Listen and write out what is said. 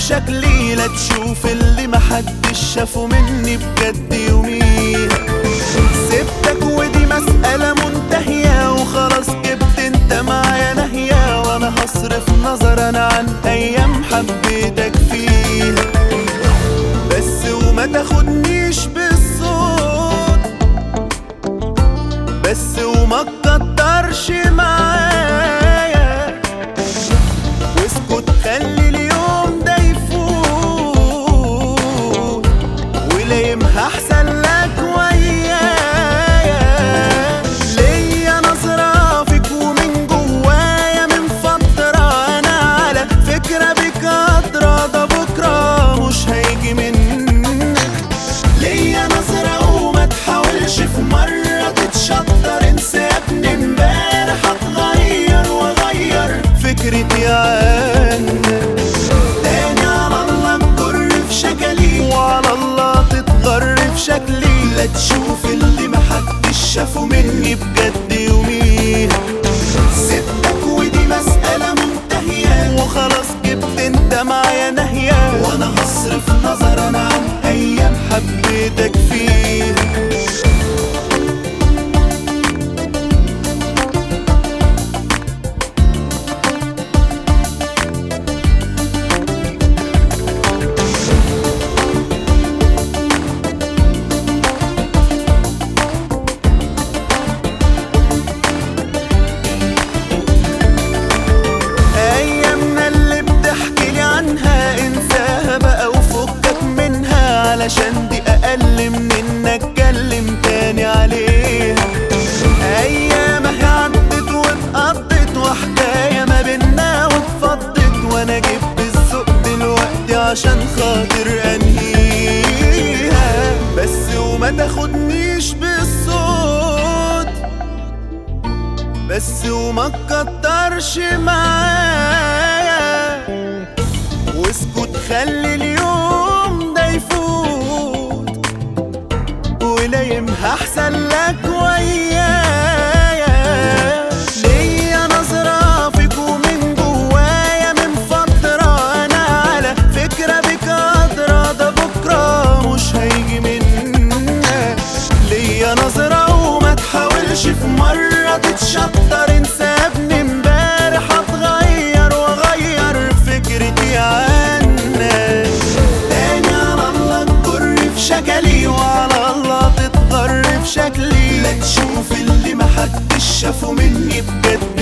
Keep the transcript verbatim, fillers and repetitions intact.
شكلي، لا تشوف اللي محدش شافه مني بجد يوميها. سبتك ودي مسألة منتهية وخلاص، جبت انت معايا ناهية، وانا هصرف نظر انا عن ايام حبيتك فيها. بس وما تاخدنيش بالصوت، بس وما تكترش معايا، واسكت خلي اليوم ده يفوت، ولايمها احسن لك ويايا. ليا نظرة فيك ومن جوايا من فترة انا على فكرة بك قادرة، ده بكرة مش هيجي منك. ليا نظرة وما تحاولش في مرة تتشطر، انسى يا ابني امبارح، هتغير واغير فكرتي عنك. تاني على الله تجر في شكلي، وعلى الله تتغر في شكلي، لا تشوف اللي محدش شافه مني بجد يوميها. سبتك ودي مسألة منتهية وخلاص، جبت انت معايا ناهية، وانا هصرف نظر انا عن ايام حبيتك فيها. علشان دي اقل من انك اتكلم تاني عليها. ايامها عدت واتقضت، وحكايه ما بينا واتفضت، وانا جبت الذوق دلوقتي عشان خاطر انهيها. بس وما تاخدنيش بالصوت، بس وما تكترش معايا، واسكت خلي اليوم ده يفوت، ولايمها احسن لك ويايا. ليا نظرة فيك ومن جوايا من فترة انا على فكرة بك قادرة، ده بكرة مش هيجي منك. ليا نظرة وما تحاولش في مرة تتشطر، انسى يا ابني امبارح، هتغير واغير فكرتي عنك. تاني على الله تجر في شكلي، وعلى الله تتغر في شكلي، لا تشوف اللي محدش شافه مني بجد